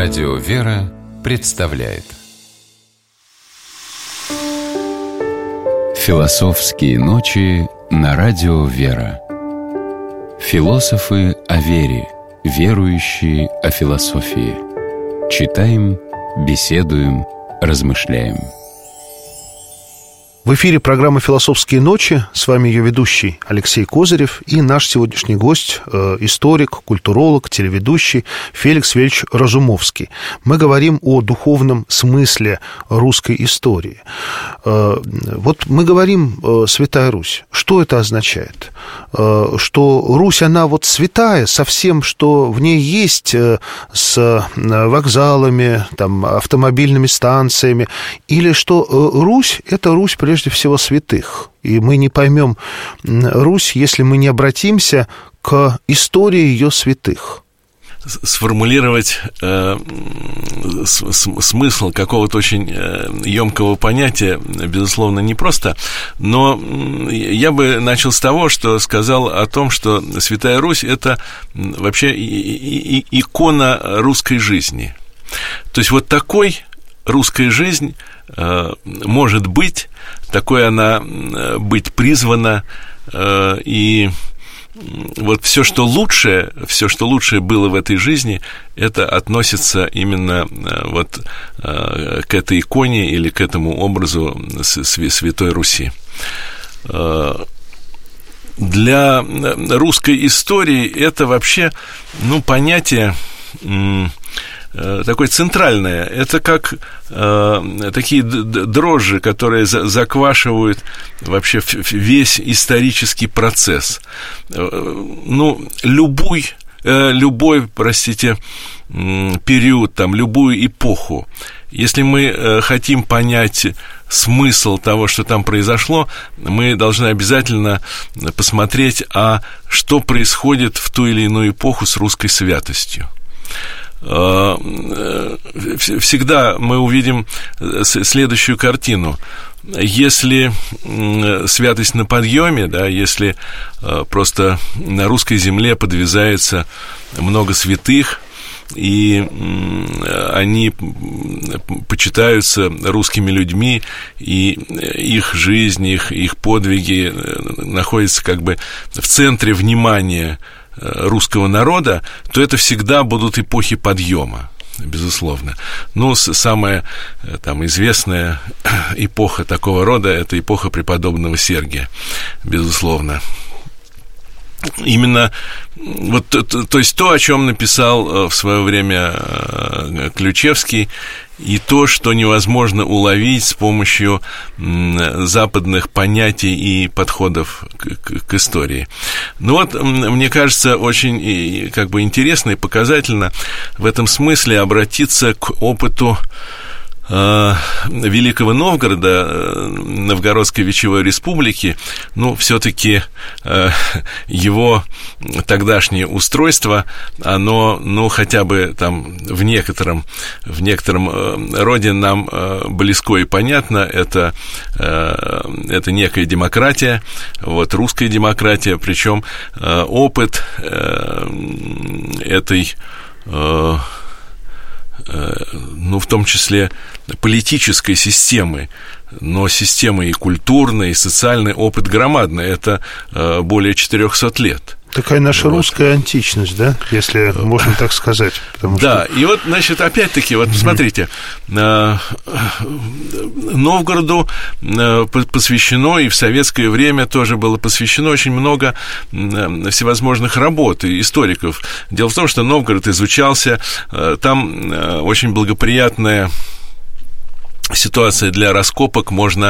Радио «Вера» представляет Философские ночи на Радио «Вера». Философы о вере, верующие о философии. Читаем, беседуем, размышляем. В эфире программа «Философские ночи». С вами ее ведущий Алексей Козырев и наш сегодняшний гость, историк, культуролог, телеведущий Феликс Вельч Разумовский. Мы говорим о духовном смысле русской истории. Вот мы говорим «Святая Русь». Что это означает? Что Русь, она вот святая со всем, что в ней есть, с вокзалами, там, автомобильными станциями, или что Русь – это Русь прежде всего святых. И мы не поймем Русь, если мы не обратимся к истории ее святых. Сформулировать смысл какого-то очень емкого понятия, безусловно, непросто, но я бы начал с того, что сказал о том, что Святая Русь – это вообще икона русской жизни. То есть вот такой русская жизнь может быть, такой она быть призвана, и вот все, что лучшее было в этой жизни, это относится именно вот к этой иконе или к этому образу Святой Руси. Для русской истории это вообще, понятие такое центральное. Это как такие дрожжи, которые заквашивают вообще весь исторический процесс. Любой, период, любую эпоху. Если мы хотим понять смысл того, что там произошло, мы должны обязательно посмотреть, что происходит в ту или иную эпоху с русской святостью. Всегда мы увидим следующую картину. Если святость на подъеме, если просто на русской земле подвязается много святых, и они почитаются русскими людьми, и их жизнь, их подвиги находятся как бы в центре внимания русского народа, то это всегда будут эпохи подъема, безусловно. Самая известная эпоха такого рода – это эпоха преподобного Сергия, безусловно. Именно то есть то, о чем написал в свое время Ключевский, и то, что невозможно уловить с помощью западных понятий и подходов к истории. Мне кажется, очень интересно и показательно в этом смысле обратиться к опыту Великого Новгорода, Новгородской Вечевой Республики. Все-таки его тогдашнее устройство, оно хотя бы в некотором роде нам близко и понятно. Это некая демократия, русская демократия, причем опыт этой в том числе политической системы, но системы и культурной, и социальный опыт громадный. Это более 400 лет. Такая наша русская античность, если можно так сказать. И опять-таки, смотрите, Новгороду посвящено, и в советское время тоже было посвящено очень много всевозможных работ и историков. Дело в том, что Новгород изучался, там очень благоприятная ситуация для раскопок, можно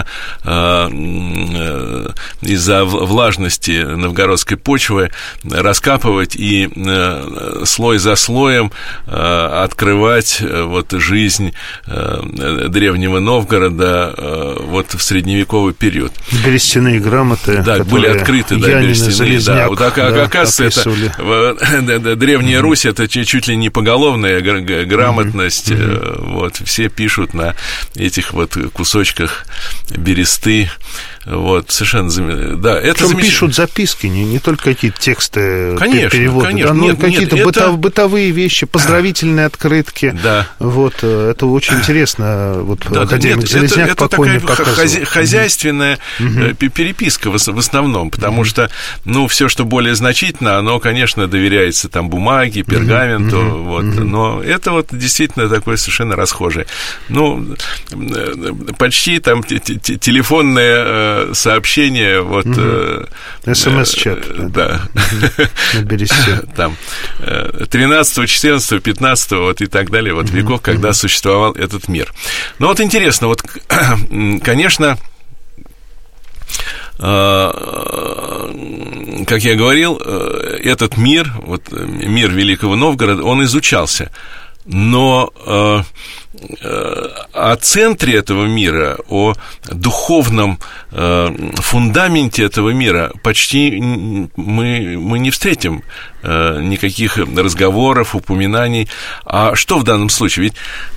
из-за влажности новгородской почвы раскапывать и слой за слоем открывать жизнь древнего Новгорода в средневековый период. Берестяные грамоты, были открыты, берестяные, оказывается, это Древняя Русь, это чуть ли не поголовная грамотность, все пишут на этих кусочках бересты Вот, совершенно, да, это причем пишут записки, не только какие-то тексты, конечно, переводы, конечно. Да, но нет, какие-то бытовые вещи, поздравительные открытки. Да. Вот, это очень интересно. Вот да, академик Залезняк покойный показывал. Это такая хозяйственная переписка в основном, потому что, все, что более значительно, оно, конечно, доверяется там бумаге, пергаменту, вот, но это вот действительно такое совершенно расхожее. Почти там телефонное сообщение, вот... СМС-чат. Да. На бересте. Там 13, 14, 15 вот, и так далее, вот веков, когда существовал этот мир. Но вот интересно, вот, конечно... Как я говорил, этот мир, вот мир Великого Новгорода, он изучался, но о центре этого мира, о духовном фундаменте этого мира почти мы не встретим никаких разговоров, упоминаний. А что в данном случае? Ведь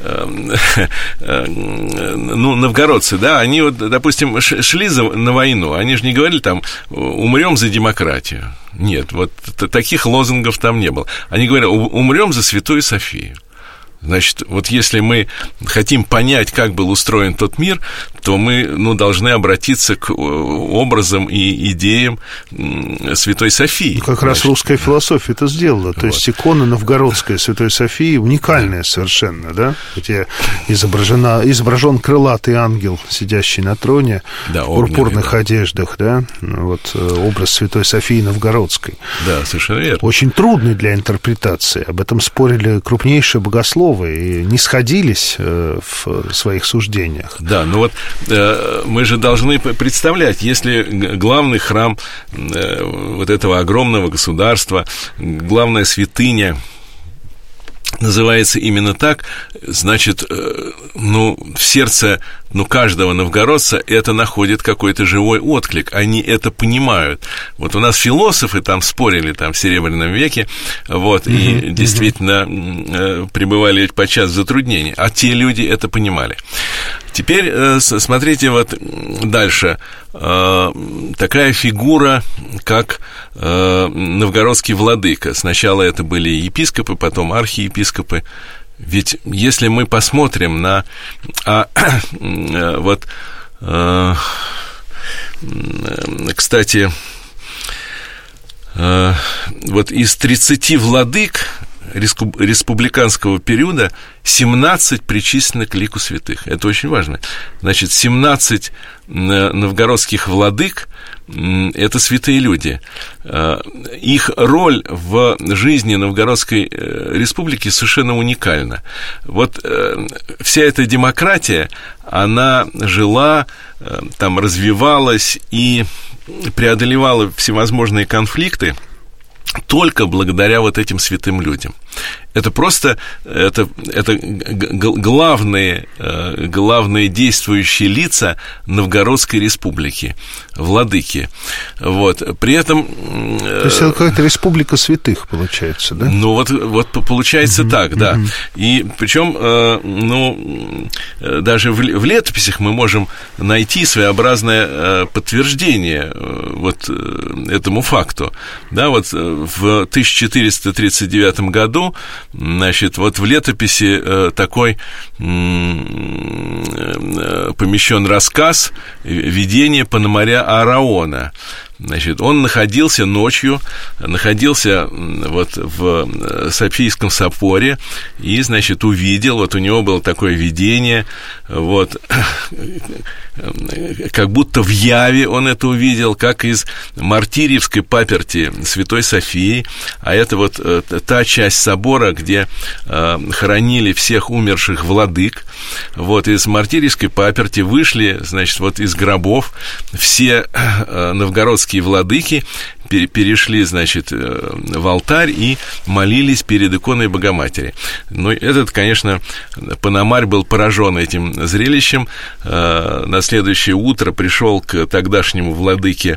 новгородцы, да, они вот, допустим, шли на войну, они же не говорили там «умрем за демократию». Нет, вот таких лозунгов там не было. Они говорили «умрем за Святую Софию». Значит, вот если мы хотим понять, как был устроен тот мир, то мы, должны обратиться к образам и идеям Святой Софии. Как раз русская философия это сделала. То есть икона новгородская Святой Софии уникальная совершенно, да? Где изображен крылатый ангел, сидящий на троне, в пурпурных одеждах, да? Вот образ Святой Софии Новгородской. Да, совершенно верно. Очень трудный для интерпретации. Об этом спорили крупнейшие богословы и не сходились в своих суждениях. Да, вот мы же должны представлять, если главный храм вот этого огромного государства, главная святыня называется именно так, значит, в сердце каждого новгородца это находит какой-то живой отклик, они это понимают. Вот у нас философы там спорили в Серебряном веке, вот, и действительно пребывали подчас в затруднении, а те люди это понимали. Теперь смотрите вот дальше. Такая фигура, как новгородский владыка. Сначала это были епископы, потом архиепископы. Ведь если мы посмотрим на... кстати, вот из 30 владык республиканского периода 17 причислены к лику святых. Это очень важно. Значит, 17 новгородских владык – это святые люди. Их роль в жизни Новгородской республики совершенно уникальна. Вот вся эта демократия, она жила, там развивалась и преодолевала всевозможные конфликты только благодаря вот этим святым людям. Это просто это главные действующие лица Новгородской республики, владыки. Вот. При этом... То есть это какая-то республика святых, получается, да? Вот получается так, да. И причем, даже в летописях мы можем найти своеобразное подтверждение вот этому факту. Да, вот в 1439 году, значит, вот в летописи такой помещен рассказ «Видение Пономаря Аараона». Значит, он находился ночью вот в Софийском соборе и, значит, увидел, вот у него было такое видение, вот, как будто в яве он это увидел, как из мартирьевской паперти Святой Софии, а это вот та часть собора, где хоронили всех умерших владык, вот, из мартирьевской паперти вышли, значит, вот из гробов все новгородские владыки перешли, значит, в алтарь и молились перед иконой Богоматери. Ну, этот, конечно, Пономарь был поражен этим зрелищем. На следующее утро пришел к тогдашнему владыке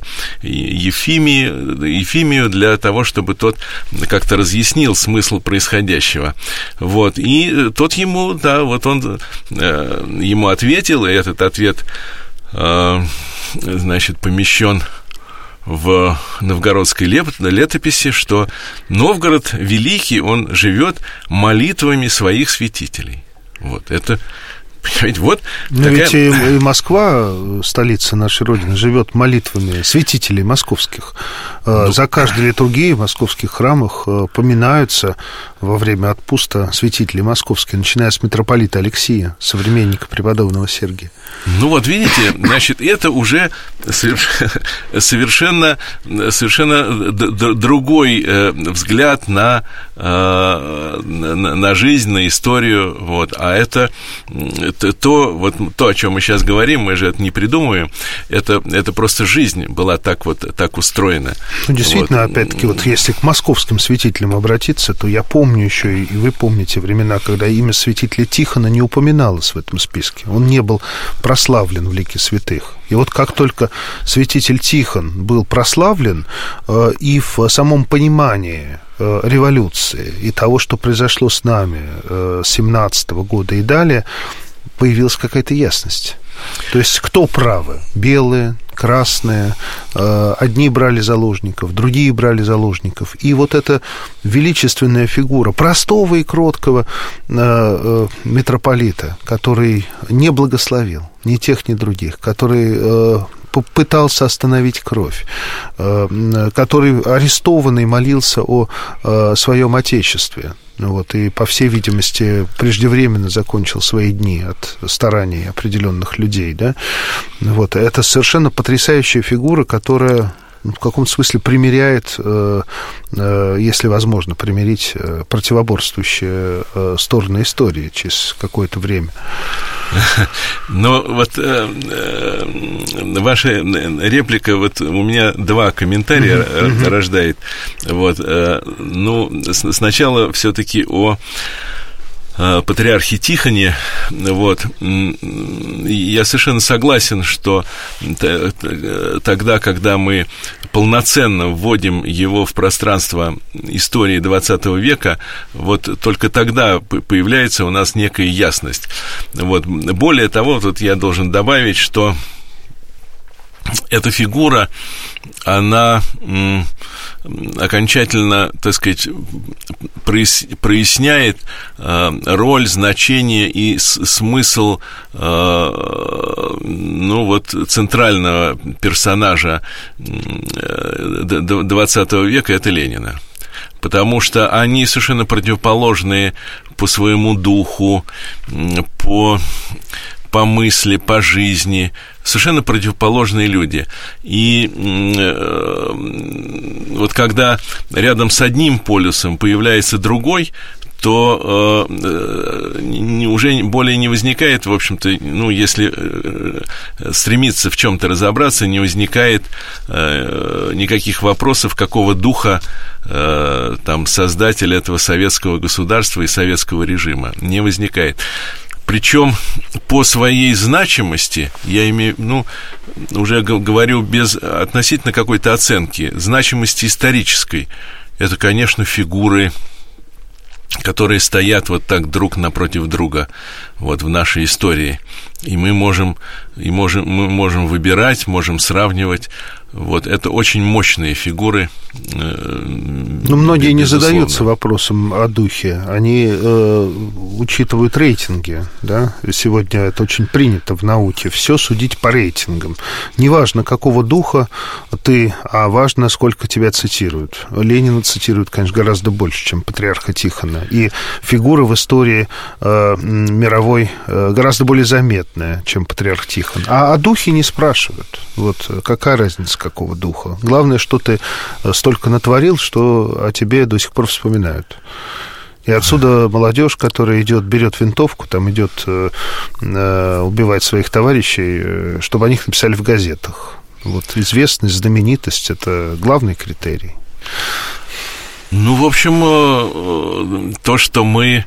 Ефимию для того, чтобы тот как-то разъяснил смысл происходящего. Вот. И тот ему, да, вот он ему ответил, и этот ответ значит, помещен в новгородской летописи, что Новгород великий, он живет молитвами своих святителей. Вот это, понимаете, вот но такая... ведь и Москва, столица нашей Родины, живет молитвами святителей московских. За каждой литургией в московских храмах поминаются во время отпуста святители московские, начиная с митрополита Алексия, современника преподобного Сергия. Ну вот видите, значит, это уже совершенно другой взгляд на жизнь, на историю, вот. А это то, о чем мы сейчас говорим, мы же это не придумываем, это просто жизнь была так устроена. Ну, действительно, вот. Опять-таки, вот если к московским святителям обратиться, то я помню еще, и вы помните времена, когда имя святителя Тихона не упоминалось в этом списке. Он не был прославлен в лике святых. И вот как только святитель Тихон был прославлен, и в самом понимании революции и того, что произошло с нами с 17-го года и далее, появилась какая-то ясность. То есть кто правы? Белые, красные, одни брали заложников, другие брали заложников. И вот эта величественная фигура простого и кроткого митрополита, который не благословил ни тех, ни других, который пытался остановить кровь, который арестованный молился о своем отечестве. Вот, и, по всей видимости, преждевременно закончил свои дни от стараний определенных людей. Да? Вот, это совершенно потрясающая фигура, которая в каком-то смысле примиряет, если возможно, примирить противоборствующие стороны истории через какое-то время. Но вот ваша реплика, вот у меня два комментария рождает. Вот, ну, сначала все-таки о патриархе Тихоне, вот, я совершенно согласен, что тогда, когда мы полноценно вводим его в пространство истории XX века, вот только тогда появляется у нас некая ясность. Вот. Более того, тут я должен добавить, что эта фигура, она окончательно, так сказать, проясняет роль, значение и смысл, ну, вот, центрального персонажа XX века – это Ленина. Потому что они совершенно противоположные по своему духу, по мысли, по жизни, совершенно противоположные люди. И вот когда рядом с одним полюсом появляется другой, то уже более не возникает, в общем-то, ну, если стремиться в чем-то разобраться, не возникает никаких вопросов, какого духа там создатель этого советского государства и советского режима. Не возникает. Причем по своей значимости, я имею, ну, уже говорю без относительно какой-то оценки, значимости исторической, это, конечно, фигуры, которые стоят вот так друг напротив друга вот в нашей истории. И мы можем выбирать, можем сравнивать. Вот, это очень мощные фигуры. Но многие не задаются вопросом о духе. Они учитывают рейтинги. Да? Сегодня это очень принято в науке. Все судить по рейтингам. Неважно, какого духа ты, а важно, сколько тебя цитируют. Ленина цитируют, конечно, гораздо больше, чем патриарха Тихона. И фигура в истории мировой гораздо более заметная, чем патриарх Тихон. А о духе не спрашивают. Вот какая разница, какого духа? Главное, что ты столько натворил, что о тебе до сих пор вспоминают. И отсюда молодежь, которая идет, берет винтовку, там идет убивать своих товарищей, чтобы о них написали в газетах. Вот известность, знаменитость – это главный критерий. Ну, в общем, то, что мы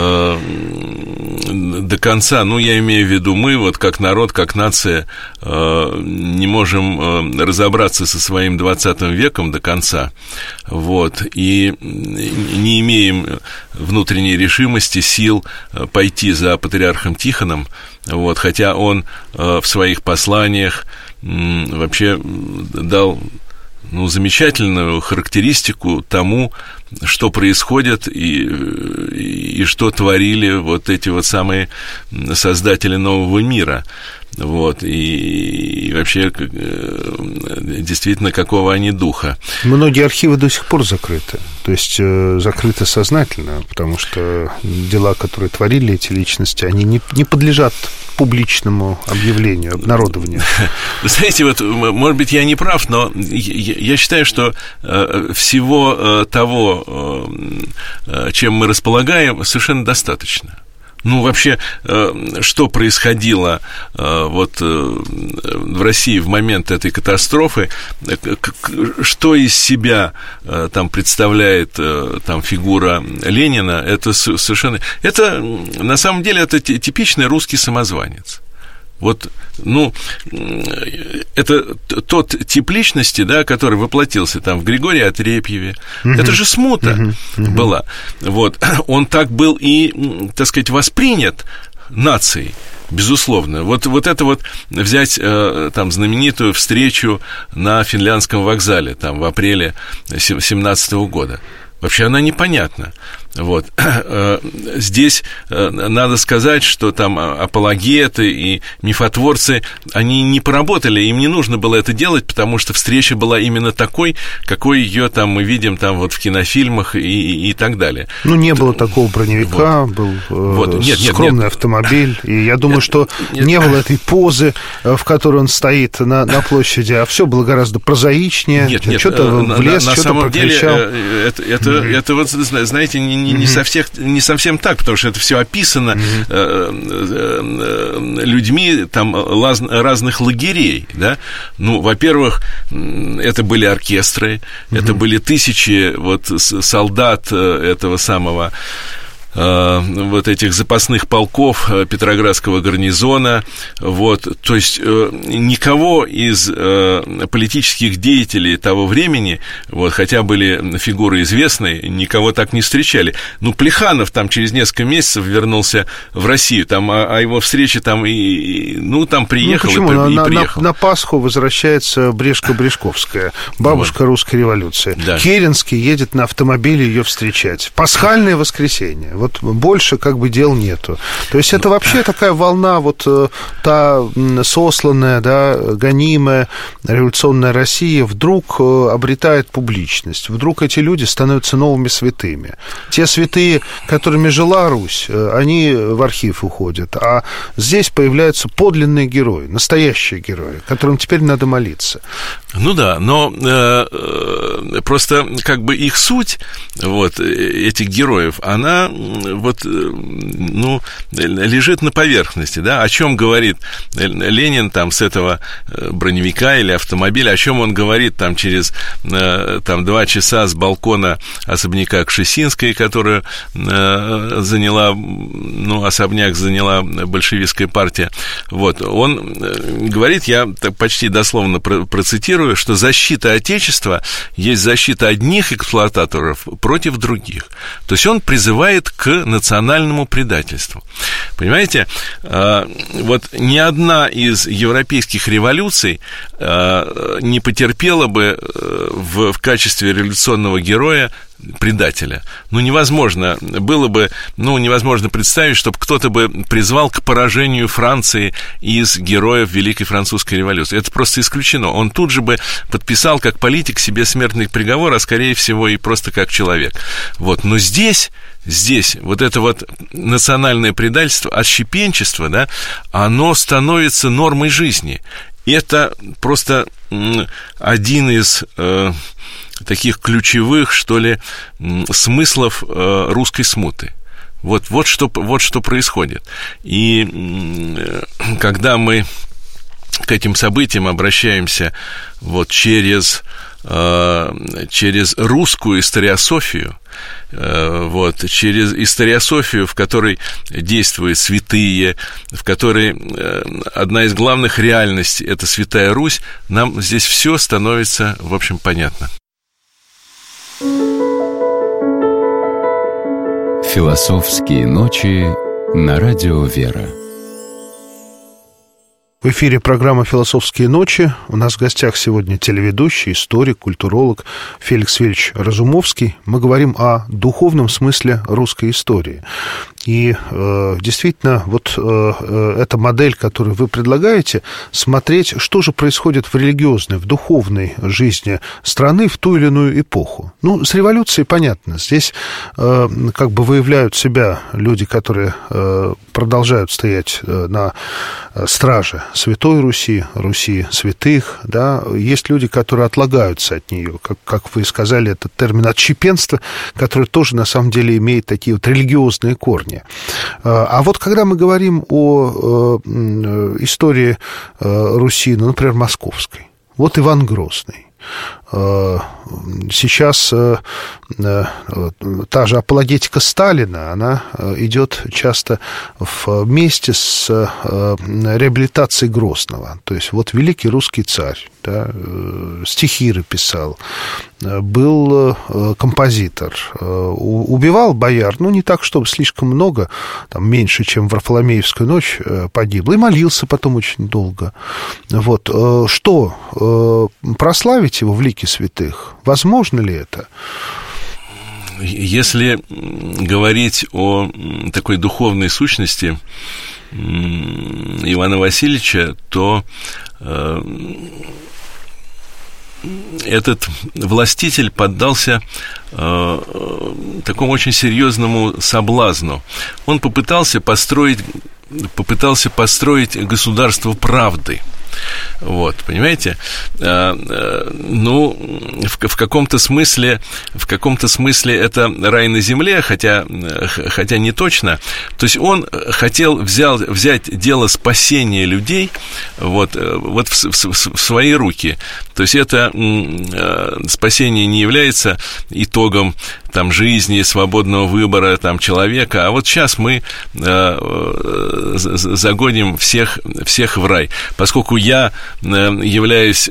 до конца, ну, я имею в виду, мы, вот как народ, как нация, не можем разобраться со своим 20 веком до конца, вот, и не имеем внутренней решимости, сил пойти за патриархом Тихоном, вот, хотя он в своих посланиях вообще дал замечательную характеристику тому, что происходит и что творили вот эти вот самые создатели нового мира. Вот, и вообще, действительно, какого они духа. Многие архивы до сих пор закрыты. То есть закрыты сознательно, потому что дела, которые творили эти личности, они не подлежат публичному объявлению, обнародованию. Вы знаете, вот, может быть, я не прав, но я считаю, что всего того, чем мы располагаем, совершенно достаточно. Вообще, что происходило вот в России в момент этой катастрофы, что из себя там представляет там фигура Ленина, это совершенно... Это, на самом деле, это типичный русский самозванец. Вот, это тот тип личности, да, который воплотился там в Григории Отрепьеве. Это же смута была. Вот. Он так был и, так сказать, воспринят нацией, безусловно. Вот это вот взять там знаменитую встречу на Финляндском вокзале там в апреле 17 года. Вообще она непонятна. Вот. Здесь надо сказать, что там апологеты и мифотворцы, они не поработали, им не нужно было это делать, потому что встреча была именно такой, какой ее там мы видим там вот в кинофильмах и так далее. Не было такого броневика, вот. Был скромный автомобиль, и я думаю, что не было этой позы, в которой он стоит на площади, а все было гораздо прозаичнее. Что-то в лес, что-то прокричал. Это вот, знаете, не совсем так, потому что это все описано людьми там разных лагерей, да. Во-первых, это были оркестры, это были тысячи вот солдат этого самого вот этих запасных полков Петроградского гарнизона, вот, то есть никого из политических деятелей того времени, вот, хотя были фигуры известные, никого так не встречали. Плеханов там через несколько месяцев вернулся в Россию, там, а его встреча там там приехал и приехал. На Пасху возвращается Брешко-Брешковская, бабушка русской революции. Да. Керенский едет на автомобиле ее встречать. Пасхальное воскресенье. Вот больше как бы дел нету. То есть это вообще такая волна, вот та сосланная, да, гонимая революционная Россия вдруг обретает публичность. Вдруг эти люди становятся новыми святыми. Те святые, которыми жила Русь, они в архив уходят. А здесь появляются подлинные герои, настоящие герои, которым теперь надо молиться. Да, но просто как бы их суть, вот, этих героев, она вот, лежит на поверхности, да, о чем говорит Ленин там с этого броневика или автомобиля, о чем он говорит там через там 2 часа с балкона особняка Кшесинской, которую заняла, особняк заняла большевистская партия, вот, он говорит, я почти дословно процитирую, что защита Отечества есть защита одних эксплуататоров против других. То есть он призывает к национальному предательству. Понимаете, вот ни одна из европейских революций не потерпела бы в качестве революционного героя предателя. Невозможно было бы, невозможно представить, чтобы кто-то бы призвал к поражению Франции из героев Великой Французской революции. Это просто исключено. Он тут же бы подписал как политик себе смертный приговор, а скорее всего и просто как человек. Вот. Но здесь вот это вот национальное предательство, отщепенчество, да, оно становится нормой жизни. И это просто один из таких ключевых, что ли, смыслов русской смуты. Вот что происходит. И когда мы к этим событиям обращаемся вот через русскую историософию, вот, через историософию, в которой действуют святые, в которой одна из главных реальностей – это Святая Русь, нам здесь все становится, в общем, понятно. Философские ночи на радио «Вера». В эфире программа «Философские ночи». У нас в гостях сегодня телеведущий, историк, культуролог Феликс Вельч Разумовский. Мы говорим о духовном смысле русской истории. И действительно, вот эта модель, которую вы предлагаете, смотреть, что же происходит в религиозной, в духовной жизни страны в ту или иную эпоху. Ну, с революцией понятно. Здесь как бы выявляют себя люди, которые продолжают стоять на страже Святой Руси, Руси святых, да. Есть люди, которые отлагаются от нее, как вы сказали, это термин отщепенства, который тоже на самом деле имеет такие вот религиозные корни. А вот когда мы говорим о истории Руси, ну, например, московской, вот Иван Грозный. Сейчас та же апологетика Сталина, она идет часто вместе с реабилитацией Грозного. То есть вот великий русский царь, да, стихи писал, был композитор, убивал бояр, ну, не так, чтобы слишком много, там, меньше, чем в Варфоломеевскую ночь погибло, и молился потом очень долго. Вот. Что, прославить его в лике святых? Возможно ли это? Если говорить о такой духовной сущности Ивана Васильевича, то этот властитель поддался такому очень серьезному соблазну. Он попытался построить государство правды. Вот, понимаете? Ну, в каком-то смысле это рай на земле, хотя не точно. То есть он хотел взять дело спасения людей вот в свои руки. То есть это спасение не является итогом там жизни, свободного выбора там человека, а вот сейчас мы загоним всех в рай. Поскольку я являюсь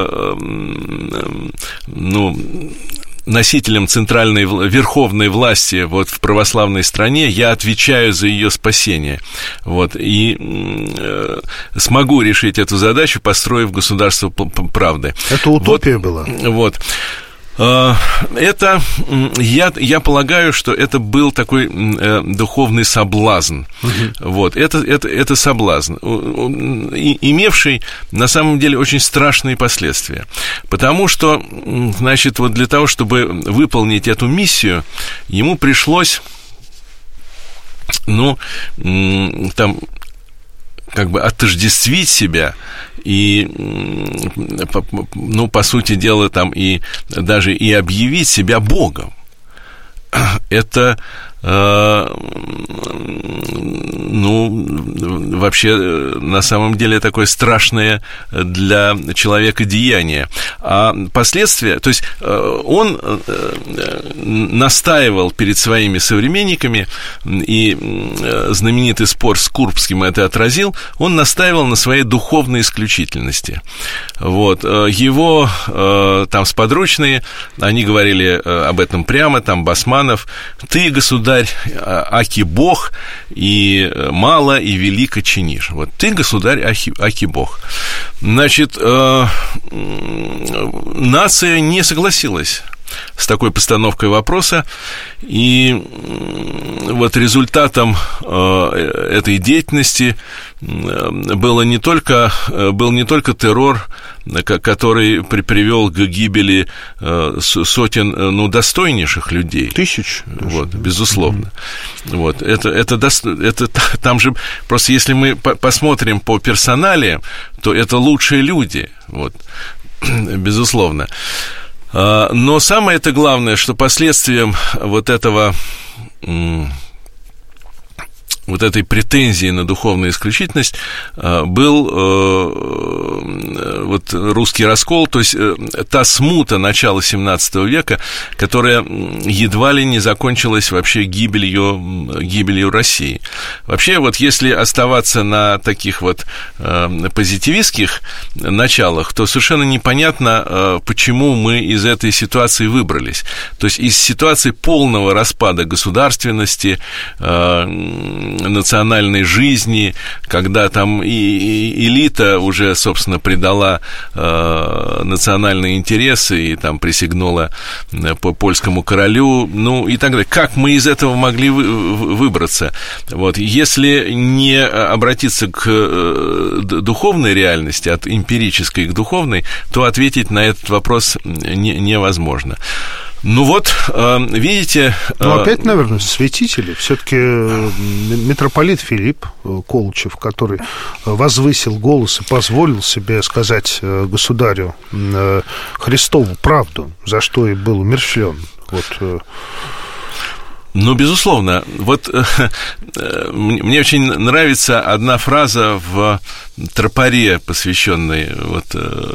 носителем центральной верховной власти вот в православной стране, я отвечаю за ее спасение. Вот, и смогу решить эту задачу, построив государство правды. Это утопия была. Вот. Это, я полагаю, что это был такой духовный соблазн. Вот, это соблазн, имевший на самом деле очень страшные последствия. Потому что, значит, вот для того, чтобы выполнить эту миссию, ему пришлось, там, как бы отождествить себя и, по сути дела, там и даже и объявить себя Богом. Это, вообще, на самом деле, такое страшное для человека деяние. А последствия, то есть он настаивал перед своими современниками, и знаменитый спор с Курбским это отразил, он настаивал на своей духовной исключительности. Вот. Его там сподручные, они говорили об этом прямо, там Басманов: «Ты, государь, аки Бог, и мало, и велико чинишь». Вот ты, государь, аки Бог. Значит, нация не согласилась с такой постановкой вопроса, и вот результатом этой деятельности был не только террор, который привел к гибели сотен, достойнейших людей. Тысяч. Вот, безусловно. Вот, это там же, просто если мы посмотрим по персоналиям, то это лучшие люди, вот, безусловно. Но самое это главное, что последствием вот этой претензии на духовную исключительность был вот русский раскол, то есть та смута начала XVII века, которая едва ли не закончилась вообще гибелью России. Вообще, вот если оставаться на таких вот позитивистских началах, то совершенно непонятно, почему мы из этой ситуации выбрались. То есть из ситуации полного распада государственности, национальной жизни, когда там и элита уже, собственно, предала национальные интересы и там присягнула по польскому королю, ну и так далее. Как мы из этого могли выбраться? Вот. Если не обратиться к духовной реальности, от эмпирической к духовной, то ответить на этот вопрос невозможно. Ну вот, видите... Ну, опять, наверное, святители. Все-таки митрополит Филипп Колчев, который возвысил голос и позволил себе сказать государю Христову правду, за что и был умерщвлен. Вот... Ну, безусловно. Вот мне очень нравится одна фраза в тропаре, посвященной вот,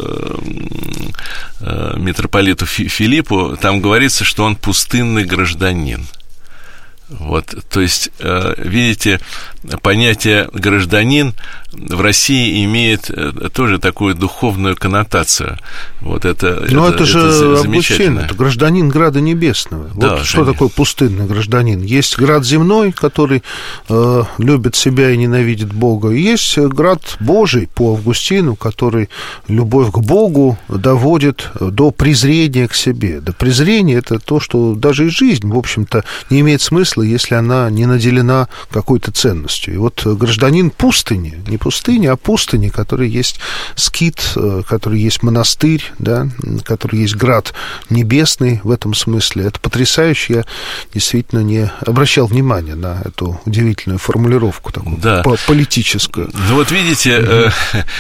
митрополиту Филиппу. Там говорится, что он пустынный гражданин. Вот, то есть, видите, понятие «гражданин» в России имеет тоже такую духовную коннотацию. Вот это, но это же замечательно. Это гражданин Града Небесного. Да, вот что такое пустынный гражданин? Есть град земной, который любит себя и ненавидит Бога, и есть град Божий по Августину, который любовь к Богу доводит до презрения к себе. До презрения — это то, что даже и жизнь, в общем-то, не имеет смысла, если она не наделена какой-то ценностью. И вот гражданин пустыни, не пустыни, а пустыни, который есть скит, который есть монастырь, да, который есть град небесный в этом смысле, это потрясающе. Я действительно не обращал внимания на эту удивительную формулировку, такую, да, политическую. Ну вот видите,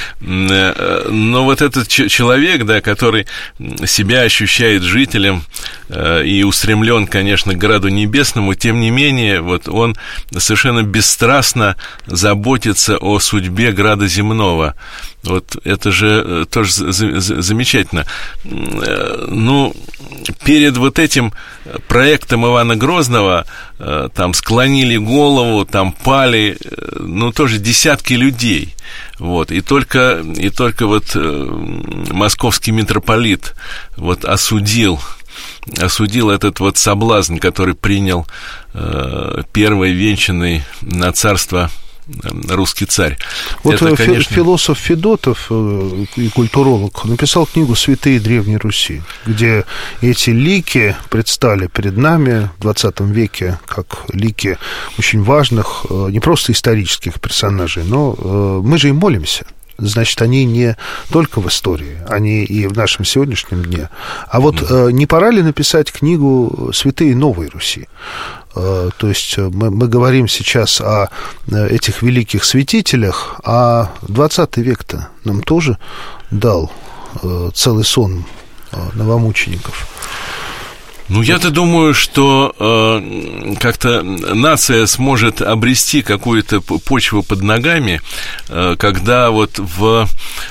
но вот этот человек, да, который себя ощущает жителем и устремлен, конечно, к граду небесному, тем не менее, вот он совершенно бесстрастно заботится о судьбе града земного. Вот это же тоже замечательно. Ну, перед вот этим проектом Ивана Грозного там склонили голову, там пали, ну, тоже десятки людей. Вот. И только вот московский митрополит вот осудил этот вот соблазн, который принял первый венчанный на царство русский царь. Вот это, конечно... философ Федотов и культуролог написал книгу «Святые Древней Руси», где эти лики предстали перед нами в XX веке как лики очень важных, не просто исторических персонажей, но мы же им молимся. Значит, они не только в истории, они и в нашем сегодняшнем дне. А вот не пора ли написать книгу «Святые Новой Руси»? То есть мы говорим сейчас о этих великих святителях, а 20 век-то нам тоже дал целый сон новомучеников. Ну, я-то думаю, что как-то нация сможет обрести какую-то почву под ногами, когда вот в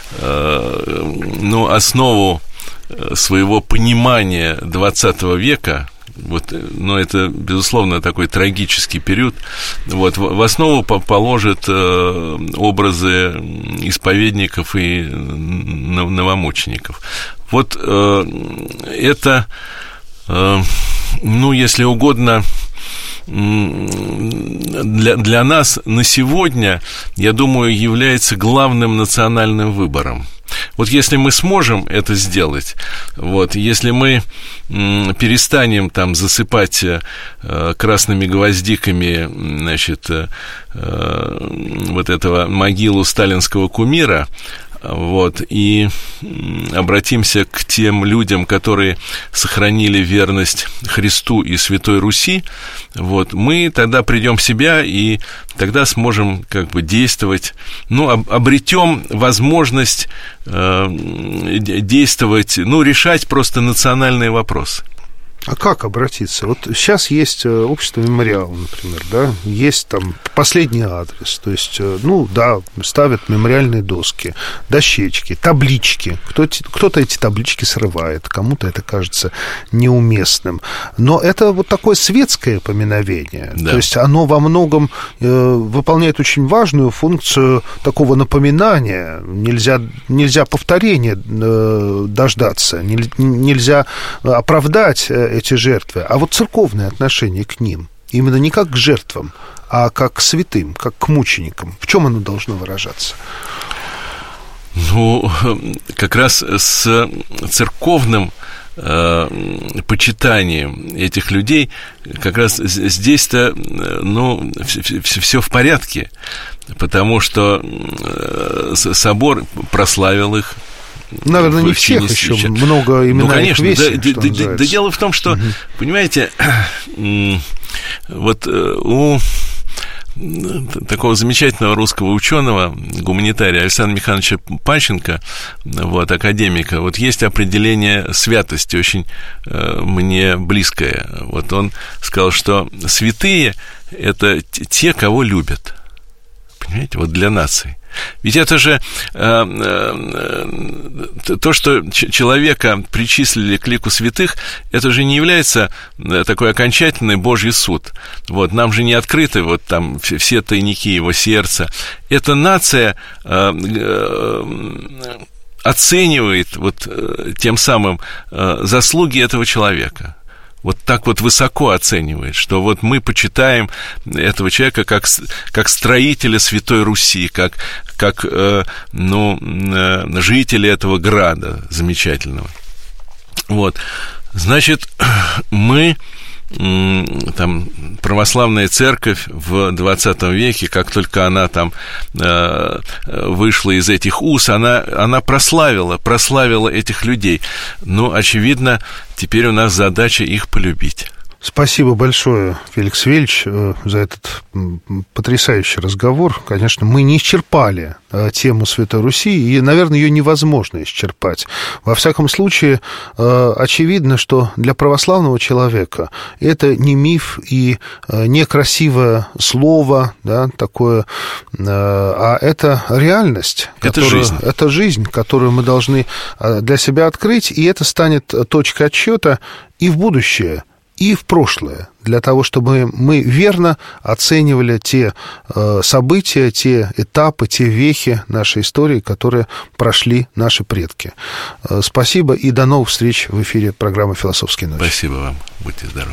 основу своего понимания 20 века, вот, но это, безусловно, такой трагический период, вот, в основу положат образы исповедников и новомучеников. Вот это... ну, если угодно, для нас на сегодня, я думаю, является главным национальным выбором. Вот если мы сможем это сделать, вот, если мы перестанем там засыпать красными гвоздиками, значит, вот этого могилу сталинского кумира, вот, и обратимся к тем людям, которые сохранили верность Христу и Святой Руси, вот, мы тогда придем в себя и тогда сможем как бы действовать, ну, обретем возможность действовать, ну, решать просто национальные вопросы. А как обратиться? Вот сейчас есть общество «Мемориал», например, да, есть там последний адрес, то есть, ну, да, ставят мемориальные доски, дощечки, таблички, кто-то эти таблички срывает, кому-то это кажется неуместным, но это вот такое светское поминовение, да. То есть оно во многом выполняет очень важную функцию такого напоминания, нельзя повторения дождаться, нельзя оправдать эти жертвы, а вот церковное отношение к ним, именно не как к жертвам, а как к святым, как к мученикам? В чем оно должно выражаться? Ну, как раз с церковным почитанием этих людей, как раз здесь-то, ну, все в порядке, потому что собор прославил их. Наверное, не всех еще, много имена, ну, конечно, их весит, да дело в том, что, понимаете, вот у такого замечательного русского ученого, гуманитария Александра Михайловича Панченко, вот, академика, вот есть определение святости, очень мне близкое. Вот он сказал, что святые – это те, кого любят. Понимаете, вот для нации. Ведь это же то, что человека причислили к лику святых, это же не является такой окончательный Божий суд. Вот, нам же не открыты вот там все тайники его сердца. Эта нация оценивает вот тем самым заслуги этого человека. Вот так вот высоко оценивает, что вот мы почитаем этого человека как строителя Святой Руси, как жителя этого града замечательного. Вот. Значит, мы, там, православная церковь в 20 веке, как только она там вышла из этих уз, она прославила этих людей. Но, очевидно, теперь у нас задача их полюбить. Спасибо большое, Феликс Велич, за этот потрясающий разговор. Конечно, мы не исчерпали тему Святой Руси, и, наверное, ее невозможно исчерпать. Во всяком случае, очевидно, что для православного человека это не миф и не красивое слово, да, такое, а это реальность. Это жизнь, которую мы должны для себя открыть, и это станет точкой отсчета и в будущее, и в прошлое, для того, чтобы мы верно оценивали те события, те этапы, те вехи нашей истории, которые прошли наши предки. Спасибо и до новых встреч в эфире программы «Философские ночи». Спасибо вам. Будьте здоровы.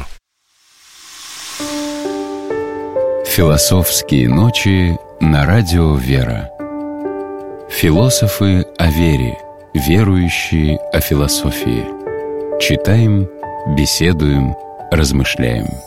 «Философские ночи» на радио «Вера». Философы о вере, верующие о философии. Читаем, беседуем, размышляем.